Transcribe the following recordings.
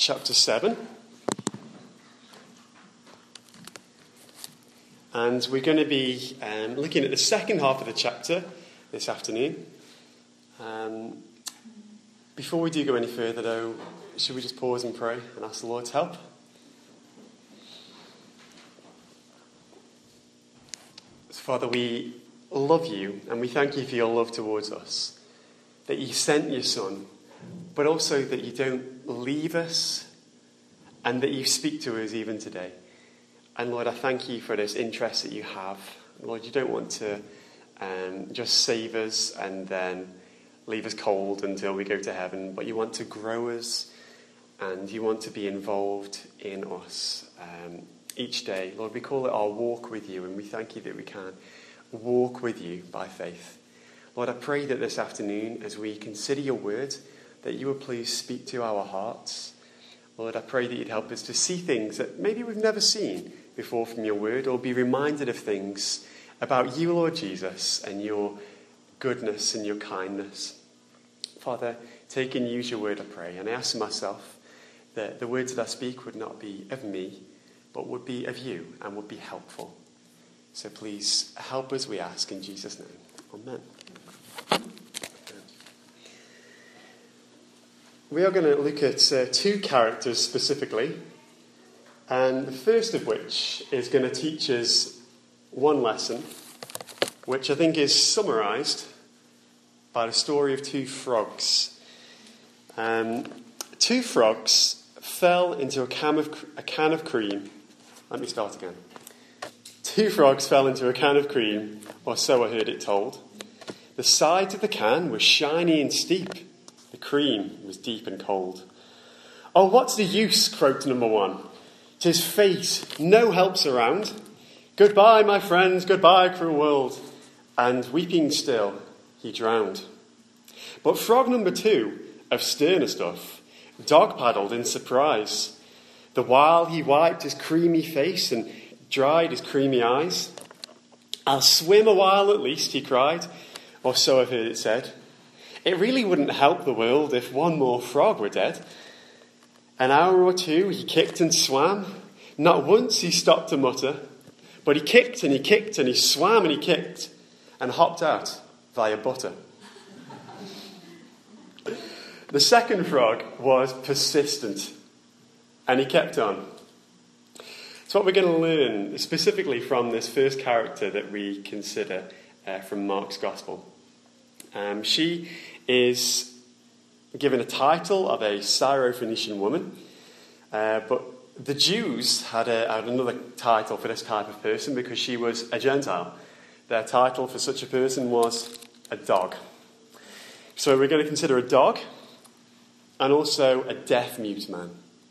chapter 7. And we're going to be looking at the second half of the chapter this afternoon. Before we do go any further, though, should we just pause and pray and ask the Lord's help? Father, we love you and we thank you for your love towards us, that you sent your Son, but also that you don't leave us and that you speak to us even today. And Lord, I thank you for this interest that you have. Lord, you don't want to just save us and then leave us cold until we go to heaven, but you want to grow us and you want to be involved in us each day. Lord, we call it our walk with you, and we thank you that we can walk with you by faith. Lord, I pray that this afternoon, as we consider your word, that you would please speak to our hearts. Lord, I pray that you'd help us to see things that maybe we've never seen before from your word, or be reminded of things about you, Lord Jesus, and your goodness and your kindness. Father, take and use your word, I pray, and I ask myself that the words that I speak would not be of me, but would be of you and would be helpful. So please help us, we ask, in Jesus' name. Amen. We are going to look at two characters specifically, and the first of which is going to teach us one lesson, which I think is summarised by the story of two frogs. Two frogs fell into a can of cream. Let me start again. Two frogs fell into a can of cream, or so I heard it told. The sides of the can were shiny and steep. The cream was deep and cold. "Oh, what's the use?" croaked number one. "'Tis fate, no help's around. Goodbye, my friends, goodbye, cruel world." And weeping still, he drowned. But frog number two, of sterner stuff, dog-paddled in surprise, the while he wiped his creamy face and dried his creamy eyes. "I'll swim a while at least," he cried, or so I've heard it said. "It really wouldn't help the world if one more frog were dead." An hour or two he kicked and swam. Not once he stopped to mutter, but he kicked and he kicked and he swam and he kicked and hopped out via butter. The second frog was persistent, and he kept on. So what we're going to learn specifically from this first character that we consider from Mark's Gospel. She is given a title of a Syrophoenician woman, but the Jews had another title for this type of person because she was a Gentile. Their title for such a person was a dog. So we're going to consider a dog and also a deaf-mute man.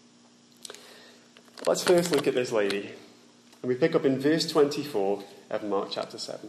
Let's first look at this lady. And we pick up in verse 24 of Mark chapter 7.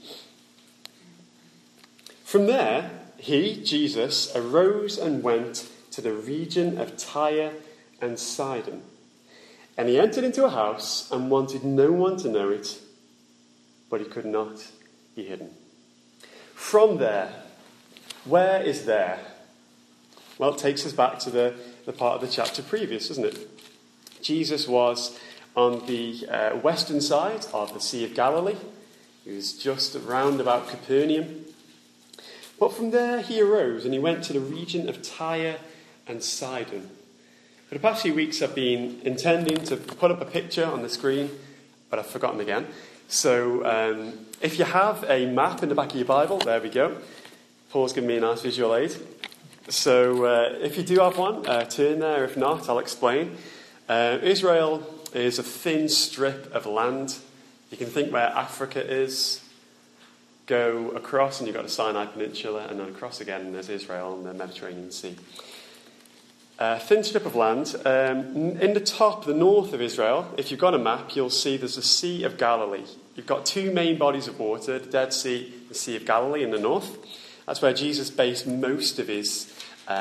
From there, he, Jesus, arose and went to the region of Tyre and Sidon. And he entered into a house and wanted no one to know it, but he could not be hidden. From there, where is there? Well, it takes us back to the part of the chapter previous, doesn't it? Jesus was on the western side of the Sea of Galilee. He was just round about Capernaum. But from there he arose and he went to the region of Tyre and Sidon. For the past few weeks I've been intending to put up a picture on the screen, but I've forgotten again. So if you have a map in the back of your Bible, there we go. Paul's given me a nice visual aid. So if you do have one, turn there. If not, I'll explain. Israel is a thin strip of land. You can think where Africa is. Go across and you've got the Sinai Peninsula, and then across again and there's Israel and the Mediterranean Sea. Thin strip of land. In the top, the north of Israel, if you've got a map, you'll see there's the Sea of Galilee. You've got two main bodies of water, the Dead Sea, the Sea of Galilee in the north. That's where Jesus based most of his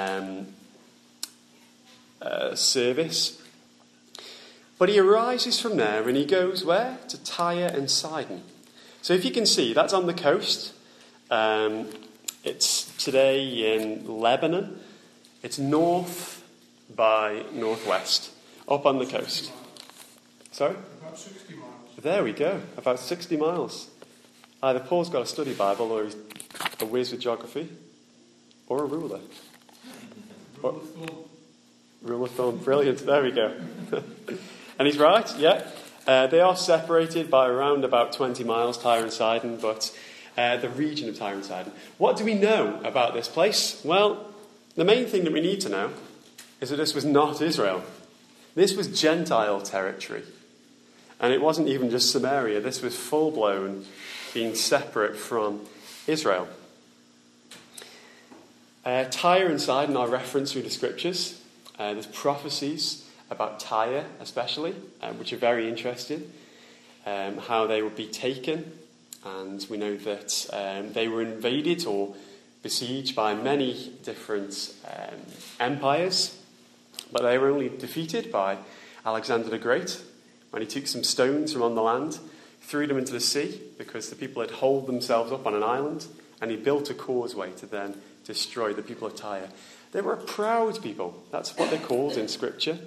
service. But he arises from there and he goes where? To Tyre and Sidon. So if you can see, that's on the coast. It's today in Lebanon. It's north by northwest, up on the coast. Sorry? About 60 miles. There we go, about 60 miles. Either Paul's got a study Bible or he's a whiz with geography, or a ruler. Rule of thumb, brilliant, there we go. And he's right, yeah. They are separated by around about 20 miles, Tyre and Sidon, but the region of Tyre and Sidon. What do we know about this place? Well, the main thing that we need to know is that this was not Israel. This was Gentile territory. And it wasn't even just Samaria. This was full-blown being separate from Israel. Tyre and Sidon are referenced through the scriptures. There's prophecies about Tyre especially, which are very interesting. How they would be taken. And we know that they were invaded or besieged by many different empires. But they were only defeated by Alexander the Great when he took some stones from on the land, threw them into the sea because the people had holed themselves up on an island, and he built a causeway to then destroy the people of Tyre. They were a proud people. That's what they're called in Scripture.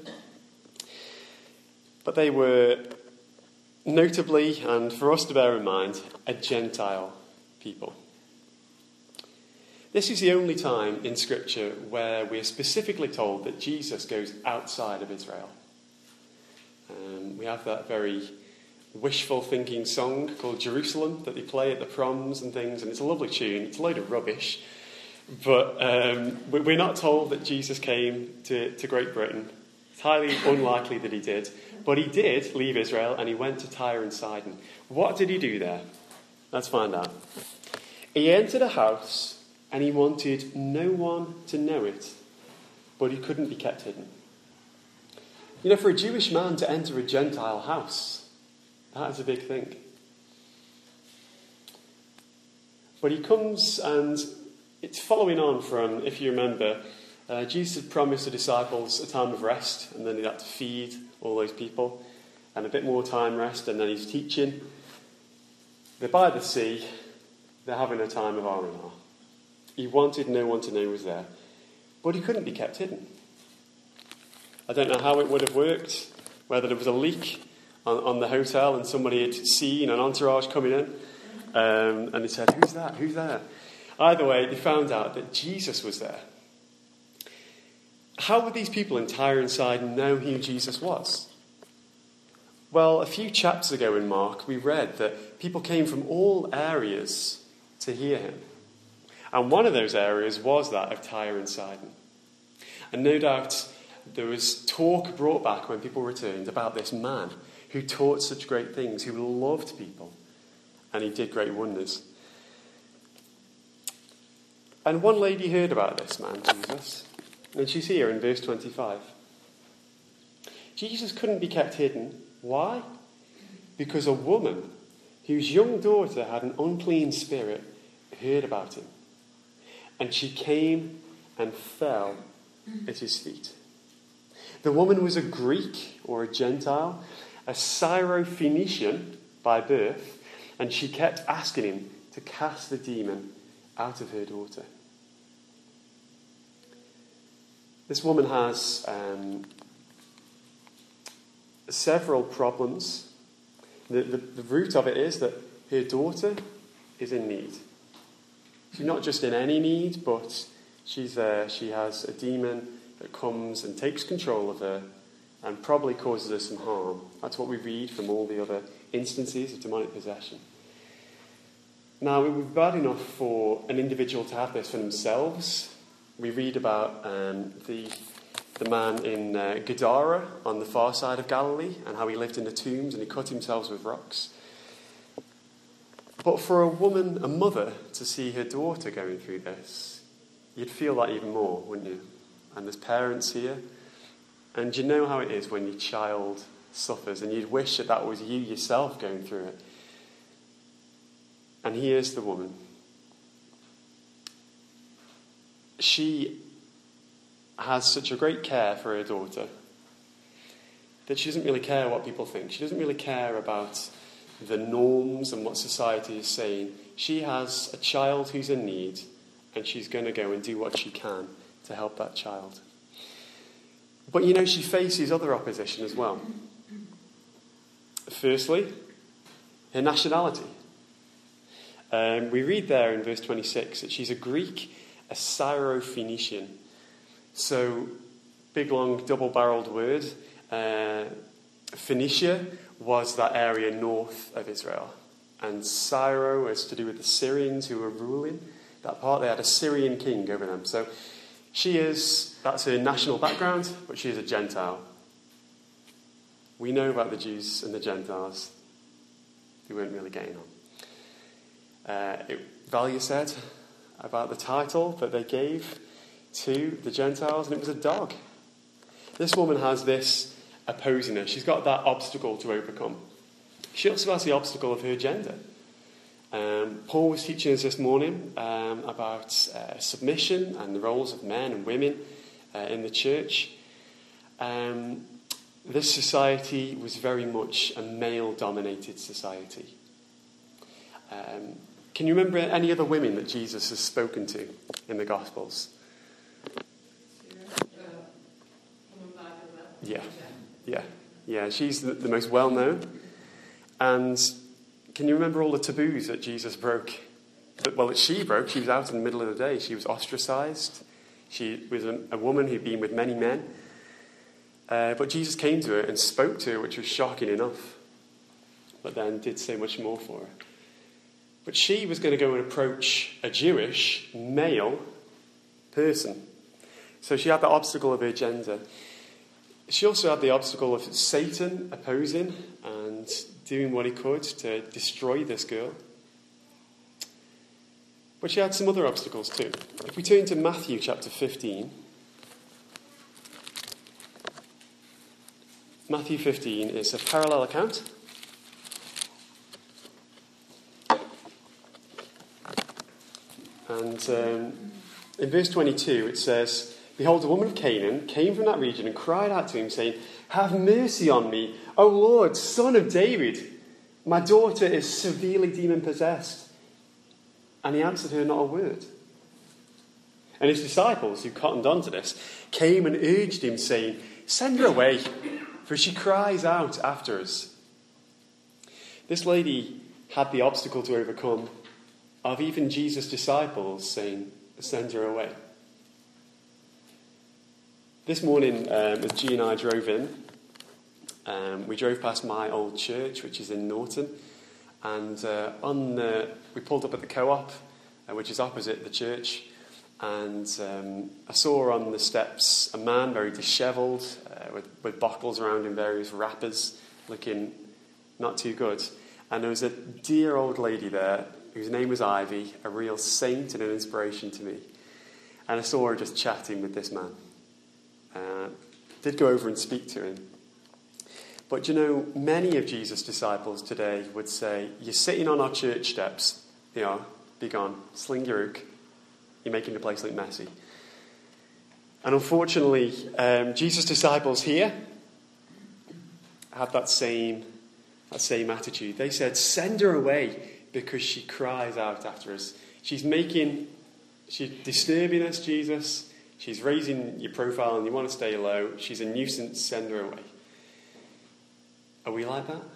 But they were notably, and for us to bear in mind, a Gentile people. This is the only time in Scripture where we are specifically told that Jesus goes outside of Israel. We have that very wishful thinking song called Jerusalem that they play at the proms and things, and it's a lovely tune. It's a load of rubbish. But we're not told that Jesus came to Great Britain. It's highly unlikely that he did. But he did leave Israel and he went to Tyre and Sidon. What did he do there? Let's find out. He entered a house and he wanted no one to know it, but he couldn't be kept hidden. You know, for a Jewish man to enter a Gentile house, that is a big thing. But he comes, and it's following on from, if you remember, Jesus had promised the disciples a time of rest, and then he had to feed all those people, and a bit more time rest, and then he's teaching. They're by the sea, they're having a time of R&R. He wanted no one to know he was there, but he couldn't be kept hidden. I don't know how it would have worked, whether there was a leak on the hotel and somebody had seen an entourage coming in, and they said, "Who's that? Who's there?" Either way, they found out that Jesus was there. How would these people in Tyre and Sidon know who Jesus was? Well, a few chapters ago in Mark, we read that people came from all areas to hear him. And one of those areas was that of Tyre and Sidon. And no doubt there was talk brought back when people returned about this man who taught such great things, who loved people, and he did great wonders. And one lady heard about this man, Jesus, and she's here in verse 25. Jesus couldn't be kept hidden. Why? Because a woman whose young daughter had an unclean spirit heard about him, and she came and fell at his feet. The woman was a Greek or a Gentile, a Syro-Phoenician by birth, and she kept asking him to cast the demon out of her daughter. This woman has several problems. The root of it is that her daughter is in need. She's not just in any need, but she's there. She has a demon that comes and takes control of her and probably causes her some harm. That's what we read from all the other instances of demonic possession. Now, it would be bad enough for an individual to have this for themselves. We read about the man in Gadara on the far side of Galilee and how he lived in the tombs and he cut himself with rocks. But for a woman, a mother, to see her daughter going through this, you'd feel that even more, wouldn't you? And there's parents here. And you know how it is when your child suffers and you'd wish that that was you yourself going through it. And here's the woman. She has such a great care for her daughter that she doesn't really care what people think. She doesn't really care about the norms and what society is saying. She has a child who's in need, and she's going to go and do what she can to help that child. But she faces other opposition as well. Firstly, her nationality. We read there in verse 26 that she's a Greek, a Syro-Phoenician. So, big, long, double-barreled word. Phoenicia was that area north of Israel. And Syro is to do with the Syrians who were ruling that part. They had a Syrian king over them. So, that's her national background, but she is a Gentile. We know about the Jews and the Gentiles. They weren't really getting on. Value said about the title that they gave to the Gentiles, and it was a dog. This woman has this opposing her. She's got that obstacle to overcome. She also has the obstacle of her gender. Paul was teaching us this morning about submission and the roles of men and women in the church. This society was very much a male-dominated society. Can you remember any other women that Jesus has spoken to in the Gospels? Yeah. She's the most well-known. And can you remember all the taboos that Jesus broke? Well, that she broke. She was out in the middle of the day. She was ostracized. She was a woman who'd been with many men. But Jesus came to her and spoke to her, which was shocking enough. But then did so much more for her. But she was going to go and approach a Jewish male person. So she had the obstacle of her gender. She also had the obstacle of Satan opposing and doing what he could to destroy this girl. But she had some other obstacles too. If we turn to Matthew chapter 15. Matthew 15 is a parallel account. And in verse 22 it says, "Behold, a woman of Canaan came from that region and cried out to him, saying, 'Have mercy on me, O Lord, Son of David. My daughter is severely demon-possessed.' And he answered her not a word. And his disciples, who cottoned on to this, came and urged him, saying, 'Send her away, for she cries out after us.'" This lady had the obstacle to overcome of even Jesus' disciples saying, "Send her away." This morning, as G and I drove in, we drove past my old church, which is in Norton, and we pulled up at the Co-op, which is opposite the church, and I saw on the steps a man very dishevelled, with bottles around in various wrappers, looking not too good. And there was a dear old lady there whose name was Ivy, a real saint and an inspiration to me. And I saw her just chatting with this man. Did go over and speak to him. But many of Jesus' disciples today would say, "You're sitting on our church steps, be gone, sling your hook, you're making the place look messy." And unfortunately, Jesus' disciples here had that same attitude. They said, "Send her away because she cries out after us. She's disturbing us, Jesus. She's raising your profile and you want to stay low. She's a nuisance, send her away." Are we like that?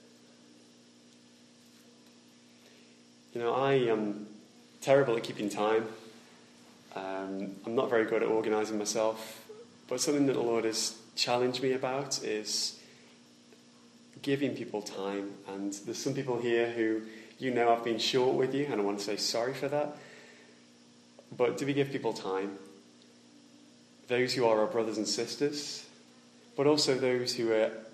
I am terrible at keeping time. I'm not very good at organising myself. But something that the Lord has challenged me about is giving people time. And there's some people here who I've been short with you, and I want to say sorry for that. But do we give people time? Those who are our brothers and sisters, but also those who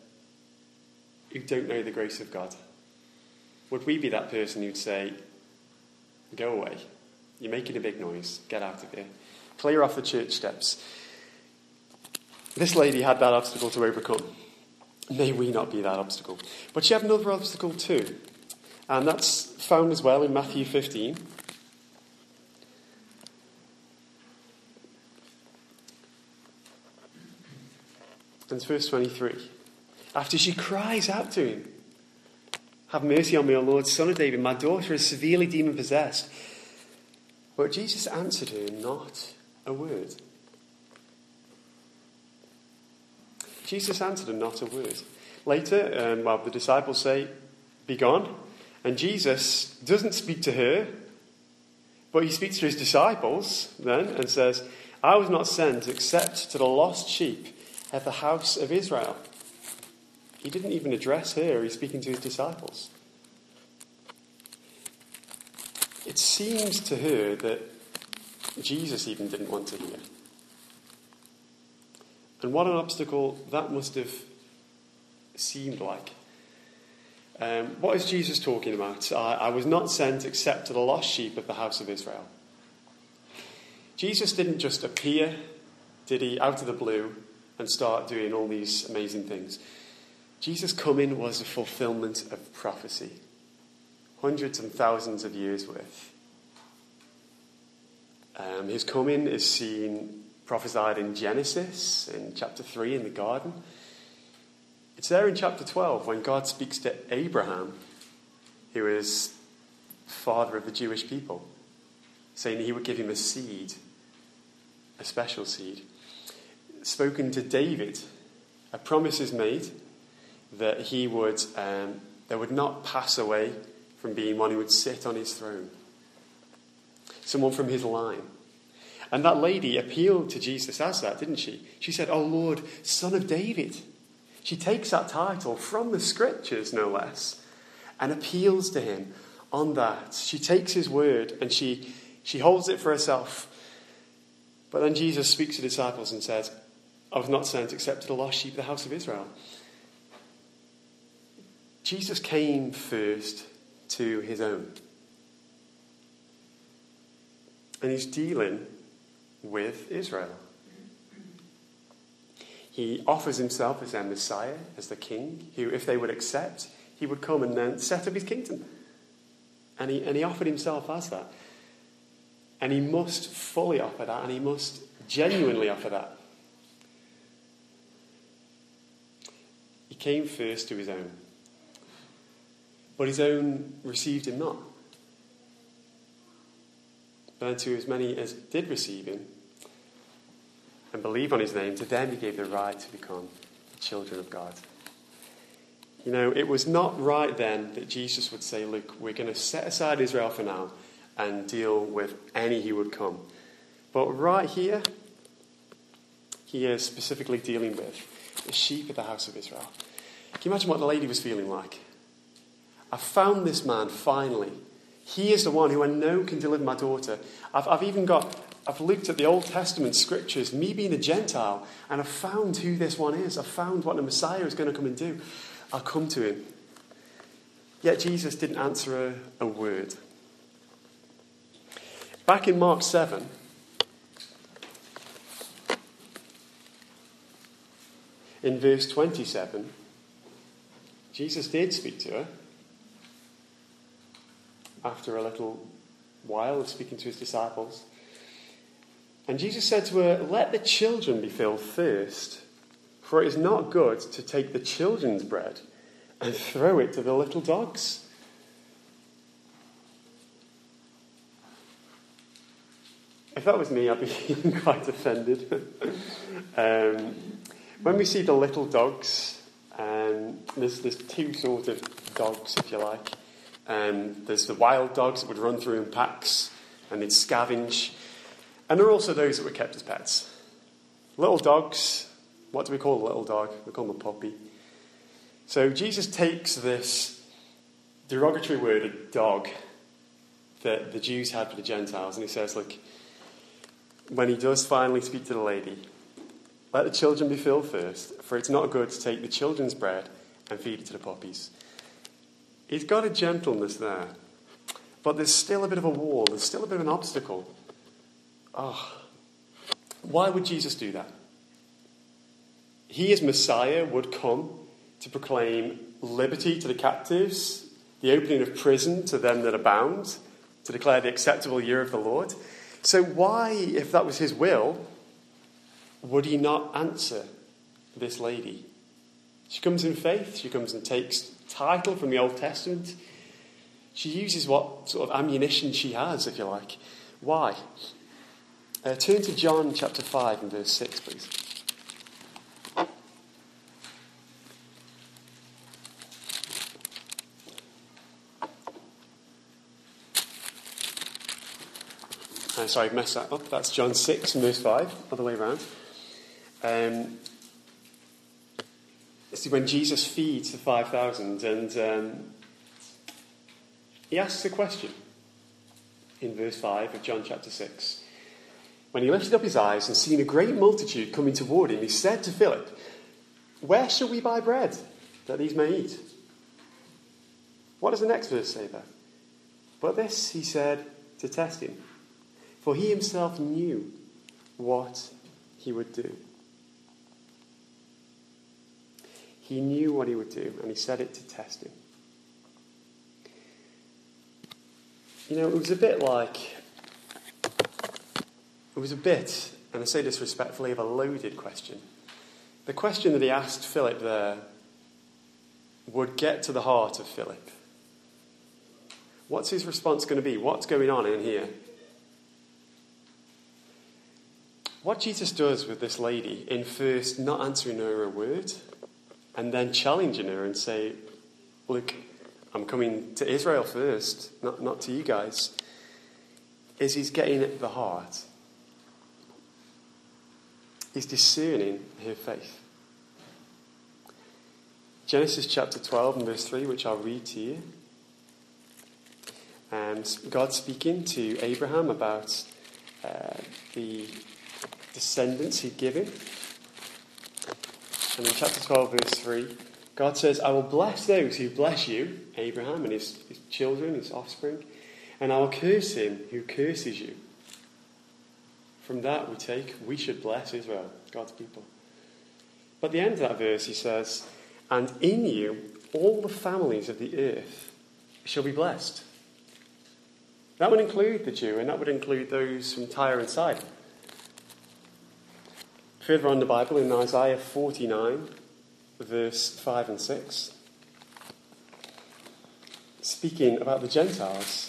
don't know the grace of God. Would we be that person who'd say, "Go away. You're making a big noise. Get out of here. Clear off the church steps." This lady had that obstacle to overcome. May we not be that obstacle. But she had another obstacle too. And that's found as well in Matthew 15. And verse 23. After she cries out to him, "Have mercy on me, O Lord, Son of David. My daughter is severely demon-possessed." But Jesus answered her not a word. Jesus answered her not a word. Later, the disciples say, "Be gone." And Jesus doesn't speak to her, but he speaks to his disciples then and says, "I was not sent except to the lost sheep of the house of Israel." He didn't even address her. He's speaking to his disciples. It seems to her that Jesus even didn't want to hear. And what an obstacle that must have seemed like. What is Jesus talking about? I was not sent except to the lost sheep of the house of Israel. Jesus didn't just appear, did he, out of the blue and start doing all these amazing things. Jesus' coming was a fulfillment of prophecy. Hundreds and thousands of years worth. His coming is seen prophesied in Genesis, in chapter 3 in the garden. It's there in chapter 12 when God speaks to Abraham, who is father of the Jewish people, saying he would give him a seed, a special seed. Spoken to David, a promise is made that he would, there would not pass away from being one who would sit on his throne. Someone from his line. And that lady appealed to Jesus as that, didn't she? She said, "Oh Lord, Son of David." She takes that title from the scriptures, no less, and appeals to him on that. She takes his word and she holds it for herself. But then Jesus speaks to the disciples and says, "I was not sent except to the lost sheep of the house of Israel." Jesus came first to his own. And he's dealing with Israel. He offers himself as their Messiah, as the king, who, if they would accept, he would come and then set up his kingdom. And he offered himself as that. And he must fully offer that, and he must genuinely offer that. He came first to his own. But his own received him not. But to as many as did receive him and believe on his name, to them he gave the right to become the children of God. You know, it was not right then that Jesus would say, "Look, we're going to set aside Israel for now and deal with any who would come." But right here, he is specifically dealing with the sheep of the house of Israel. Can you imagine what the lady was feeling like? I found this man finally. He is the one who I know can deliver my daughter. I've looked at the Old Testament scriptures, me being a Gentile, and I've found who this one is. I've found what the Messiah is going to come and do. I'll come to him. Yet Jesus didn't answer a word. Back in Mark 7, in verse 27, Jesus did speak to her. After a little while of speaking to his disciples. And Jesus said to her, "Let the children be filled first, for it is not good to take the children's bread and throw it to the little dogs." If that was me, I'd be quite offended. When we see the little dogs, there's two sort of dogs, if you like. There's the wild dogs that would run through in packs and they'd scavenge. And there are also those that were kept as pets. Little dogs, what do we call a little dog? We call them a puppy. So Jesus takes this derogatory word, a dog, that the Jews had for the Gentiles, and he says, look, when he does finally speak to the lady, let the children be filled first, for it's not good to take the children's bread and feed it to the puppies. He's got a gentleness there. But there's still a bit of a wall. There's still a bit of an obstacle. Why would Jesus do that? He, as Messiah, would come to proclaim liberty to the captives, the opening of prison to them that are bound, to declare the acceptable year of the Lord. So why, if that was his will, would he not answer this lady? She comes in faith. She comes and takes title from the Old Testament. She uses what sort of ammunition she has, if you like. Why? Turn to John chapter 5 and verse 6, please. Sorry, I've messed that up. That's John 6 and verse 5, other way around. This is when Jesus feeds the 5,000, and he asks a question in verse 5 of John chapter 6. When he lifted up his eyes and seen a great multitude coming toward him, he said to Philip, "Where shall we buy bread that these may eat?" What does the next verse say there? But this he said to test him, for he himself knew what he would do. He knew what he would do, and he said it to test him. You know, it was a bit, and I say this respectfully, of a loaded question. The question that he asked Philip there would get to the heart of Philip. What's his response going to be? What's going on in here? What Jesus does with this lady in first not answering her a word and then challenging her and say, look, I'm coming to Israel first, not to you guys, is he's getting at the heart. He's discerning her faith. Genesis chapter 12 and verse 3, which I'll read to you. And God speaking to Abraham about the descendants he'd given. And in chapter 12, verse 3, God says, "I will bless those who bless you," Abraham and his children, his offspring, "and I will curse him who curses you." From that we should bless Israel, God's people. But at the end of that verse he says, "And in you all the families of the earth shall be blessed." That would include the Jew, and that would include those from Tyre and Sidon. Further on in the Bible, in Isaiah 49, verse 5 and 6, speaking about the Gentiles,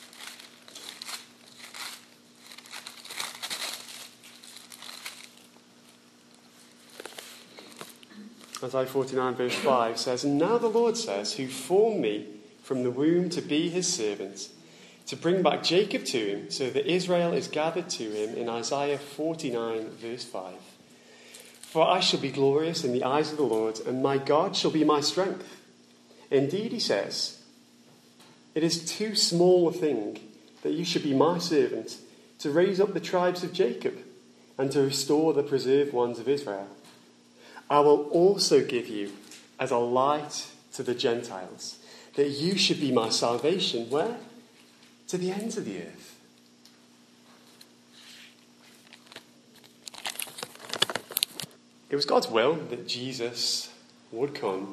Isaiah 49, verse 5 says, "And now the Lord says, who formed me from the womb to be his servant, to bring back Jacob to him, so that Israel is gathered to him," in Isaiah 49, verse 5. "For I shall be glorious in the eyes of the Lord, and my God shall be my strength. Indeed," he says, "it is too small a thing that you should be my servant, to raise up the tribes of Jacob, and to restore the preserved ones of Israel. I will also give you as a light to the Gentiles, that you should be my salvation." Where? To the ends of the earth. It was God's will that Jesus would come,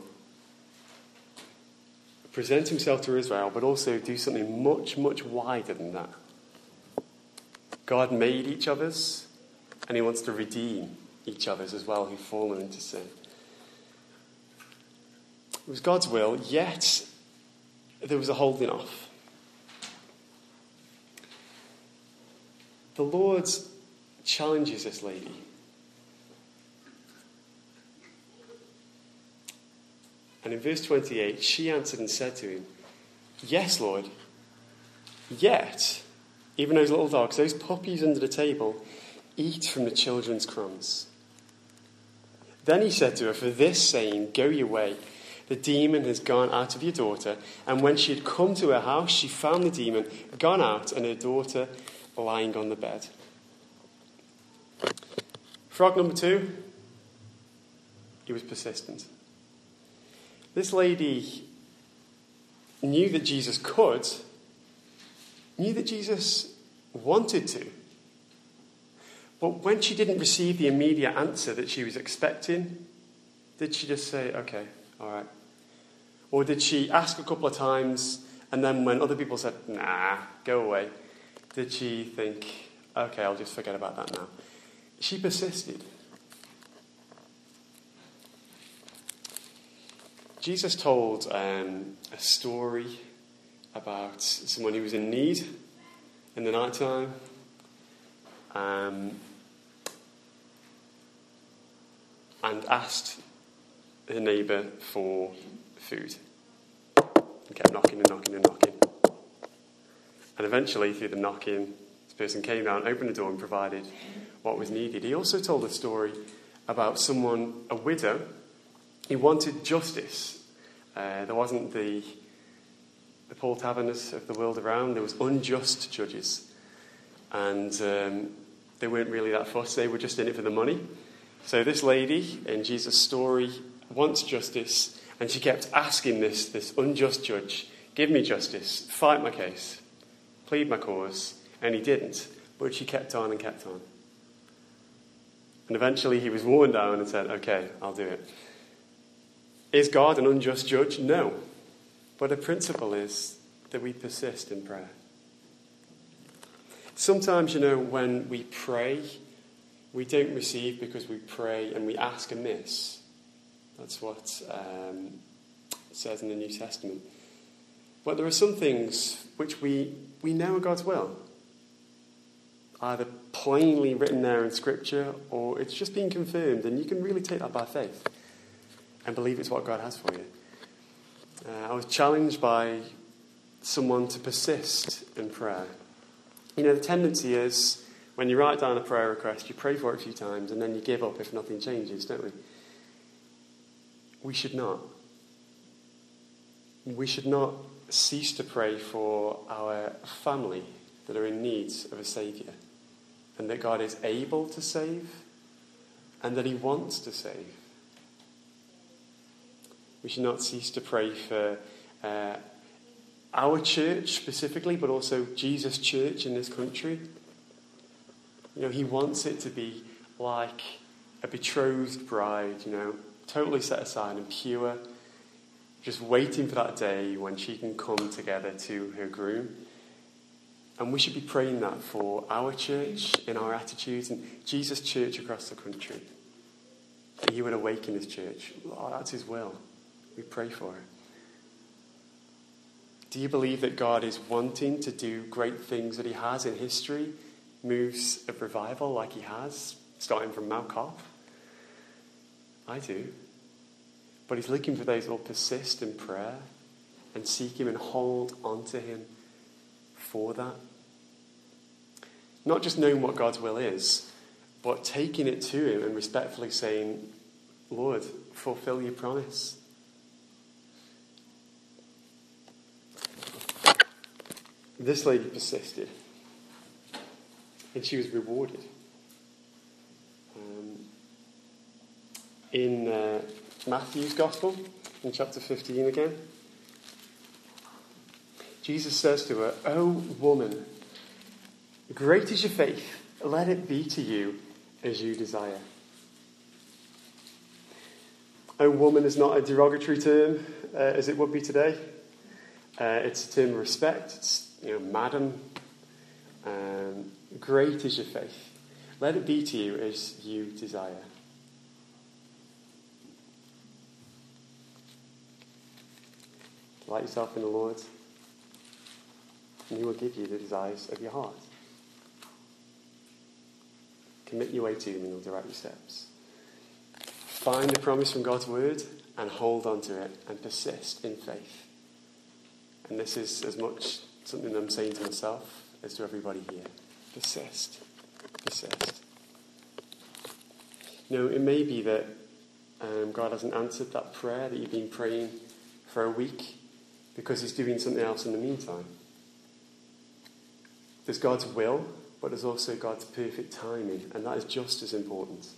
present himself to Israel, but also do something much, much wider than that. God made each other's, and he wants to redeem each other's as well who've fallen into sin. It was God's will, yet there was a holding off. The Lord challenges this lady. And in verse 28, she answered and said to him, "Yes, Lord, yet even those little dogs, those puppies under the table, eat from the children's crumbs." Then he said to her, "For this saying, go your way. The demon has gone out of your daughter." And when she had come to her house, she found the demon gone out and her daughter lying on the bed. Frog number 2, he was persistent. This lady knew that Jesus could, knew that Jesus wanted to. But when she didn't receive the immediate answer that she was expecting, did she just say, "Okay, all right"? Or did she ask a couple of times, and then when other people said, "Nah, go away," did she think, "Okay, I'll just forget about that now"? She persisted. Jesus told a story about someone who was in need in the night time. And asked her neighbour for food. And kept knocking and knocking and knocking. And eventually, through the knocking, person came down, opened the door and provided what was needed. He also told a story about someone, a widow, who wanted justice. There wasn't the Paul Taverners of the world around. There was unjust judges. And they weren't really that fussed. They were just in it for the money. So this lady in Jesus' story wants justice, and she kept asking this unjust judge, give me justice, fight my case, plead my cause. And he didn't. But she kept on and kept on. And eventually he was worn down and said, okay, I'll do it. Is God an unjust judge? No. But the principle is that we persist in prayer. Sometimes, when we pray, we don't receive because we pray and we ask amiss. That's what it says in the New Testament. But there are some things which we know are God's will. Either plainly written there in Scripture, or it's just being confirmed, and you can really take that by faith and believe it's what God has for you. I was challenged by someone to persist in prayer. The tendency is, when you write down a prayer request, you pray for it a few times, and then you give up if nothing changes, don't we? We should not. We should not cease to pray for our family that are in need of a Saviour, and that God is able to save, and that he wants to save. We should not cease to pray for our church specifically, but also Jesus' church in this country. He wants it to be like a betrothed bride, totally set aside and pure, just waiting for that day when she can come together to her groom. And we should be praying that for our church, in our attitudes, and Jesus' church across the country. That he would awaken his church. Oh, that's his will. We pray for it. Do you believe that God is wanting to do great things that he has in history? Moves of revival like he has, starting from Mount Carmel? I do. But he's looking for those who will persist in prayer and seek him and hold on to him for that. Not just knowing what God's will is, but taking it to him and respectfully saying, Lord, fulfill your promise. This lady persisted, and she was rewarded. In Matthew's Gospel, in chapter 15 again, Jesus says to her, "O woman, great is your faith. Let it be to you as you desire." "O woman" is not a derogatory term, as it would be today. It's a term of respect. It's, madam. Great is your faith. Let it be to you as you desire. Delight yourself in the Lord, and he will give you the desires of your heart. Commit your way to him and he'll direct your steps. Find a promise from God's word and hold on to it and persist in faith. And this is as much something I'm saying to myself as to everybody here. Persist. Persist. It may be that God hasn't answered that prayer that you've been praying for a week because he's doing something else in the meantime. There's God's will, but there's also God's perfect timing, and that is just as important.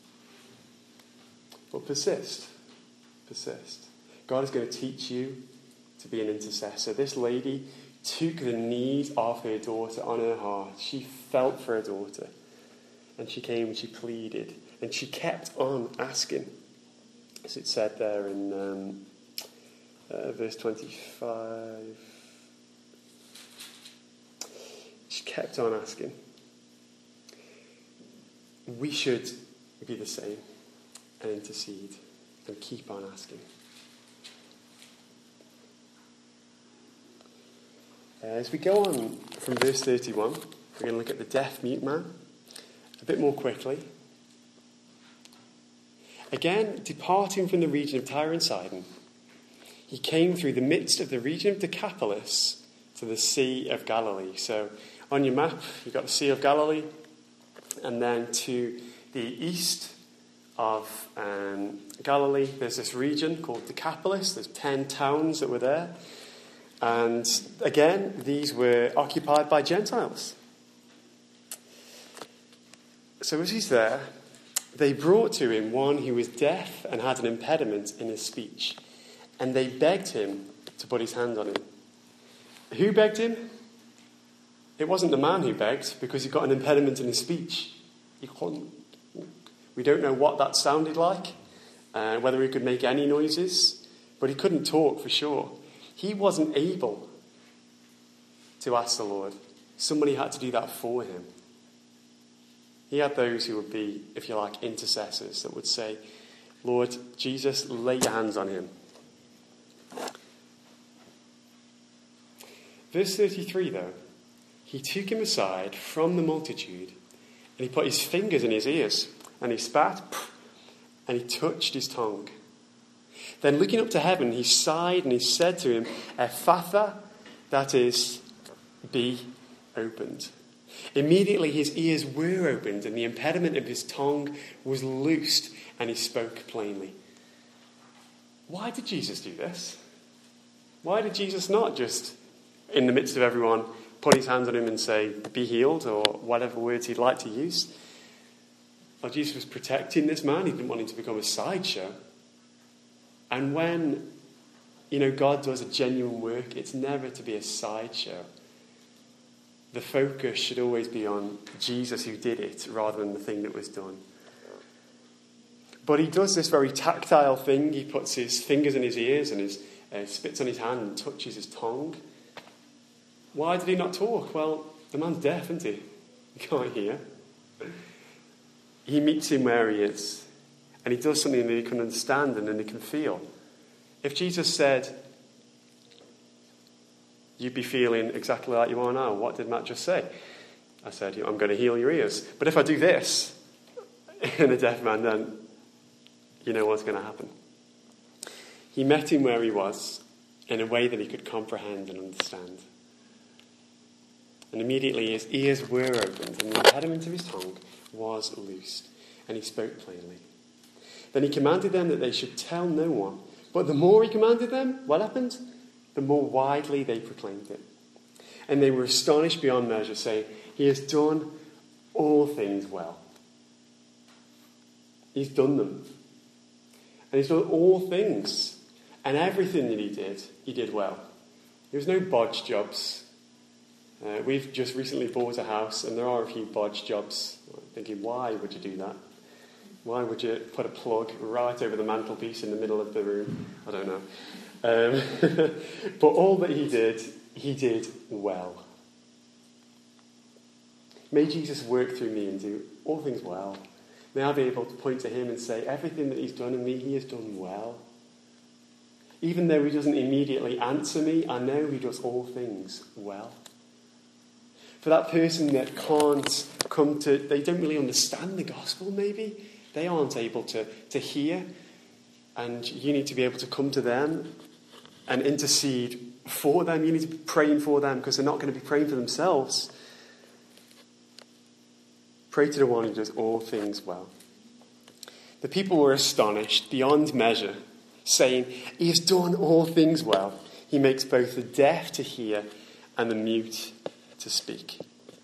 But persist. Persist. God is going to teach you to be an intercessor. This lady took the need of her daughter on her heart. She felt for her daughter. And she came and she pleaded. And she kept on asking. As it said there in verse 25. She kept on asking. We should be the same and intercede and keep on asking. As we go on from verse 31, we're going to look at the deaf-mute man a bit more quickly. Again, departing from the region of Tyre and Sidon, he came through the midst of the region of Decapolis to the Sea of Galilee. So On your map, you've got the Sea of Galilee, and then to the east of Galilee, there's this region called Decapolis. There's 10 towns that were there. And again, these were occupied by Gentiles. So as he's there, they brought to him one who was deaf and had an impediment in his speech. And they begged him to put his hand on him. Who begged him? It wasn't the man who begged, because he got an impediment in his speech. He couldn't. We don't know what that sounded like, whether he could make any noises, but he couldn't talk for sure. He wasn't able to ask the Lord. Somebody had to do that for him. He had those who would be, if you like, intercessors that would say, Lord Jesus, lay your hands on him. Verse 33, though, he took him aside from the multitude, and he put his fingers in his ears, and he spat, and he touched his tongue. Then looking up to heaven, he sighed, and he said to him, Ephphatha, that is, be opened. Immediately his ears were opened, and the impediment of his tongue was loosed, and he spoke plainly. Why did Jesus do this? Why did Jesus not just, in the midst of everyone, put his hands on him and say, be healed, or whatever words he'd like to use? Well, Jesus was protecting this man. He didn't want him to become a sideshow. And when, God does a genuine work, it's never to be a sideshow. The focus should always be on Jesus who did it, rather than the thing that was done. But he does this very tactile thing. He puts his fingers in his ears and spits on his hand and touches his tongue. Why did he not talk? Well, the man's deaf, isn't he? He can't hear. He meets him where he is. And he does something that he can understand and then he can feel. If Jesus said, you'd be feeling exactly like you are now, what did Matt just say? I said, I'm going to heal your ears. But if I do this in a deaf man, then you know what's going to happen. He met him where he was in a way that he could comprehend and understand. And immediately his ears were opened and the impediment of his tongue was loosed, and he spoke plainly. Then he commanded them that they should tell no one. But the more he commanded them, what happened? The more widely they proclaimed it. And they were astonished beyond measure, saying, he has done all things well. He's done them. And he's done all things. And everything that he did well. There was no bodge jobs. We've just recently bought a house, and there are a few bodge jobs. I'm thinking, why would you do that? Why would you put a plug right over the mantelpiece in the middle of the room? I don't know. But all that he did well. May Jesus work through me and do all things well. May I be able to point to him and say, everything that he's done in me, he has done well. Even though he doesn't immediately answer me, I know he does all things well. For that person that can't come to, they don't really understand the gospel maybe. They aren't able to hear. And you need to be able to come to them and intercede for them. You need to be praying for them because they're not going to be praying for themselves. Pray to the one who does all things well. The people were astonished beyond measure, saying, he has done all things well. He makes both the deaf to hear and the mute to speak.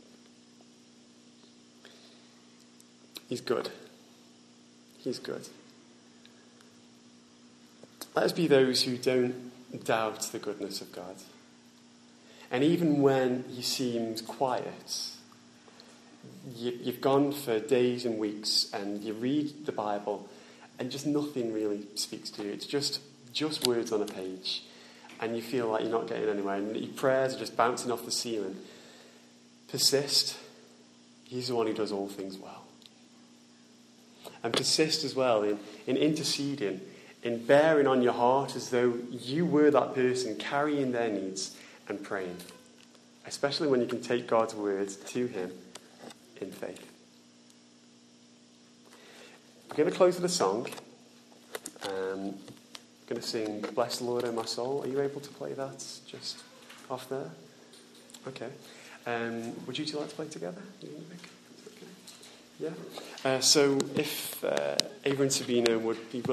He's good. He's good. Let us be those who don't doubt the goodness of God. And even when he seems quiet, you've gone for days and weeks and you read the Bible and just nothing really speaks to you. It's just words on a page. And you feel like you're not getting anywhere. And your prayers are just bouncing off the ceiling. Persist. He's the one who does all things well. And persist as well in interceding, in bearing on your heart as though you were that person carrying their needs and praying. Especially when you can take God's words to him in faith. We're going to close with a song. I'm going to sing Bless the Lord, O my soul. Are you able to play that just off there? Okay. Would you two like to play together? Yeah. So if Ava and Sabina would be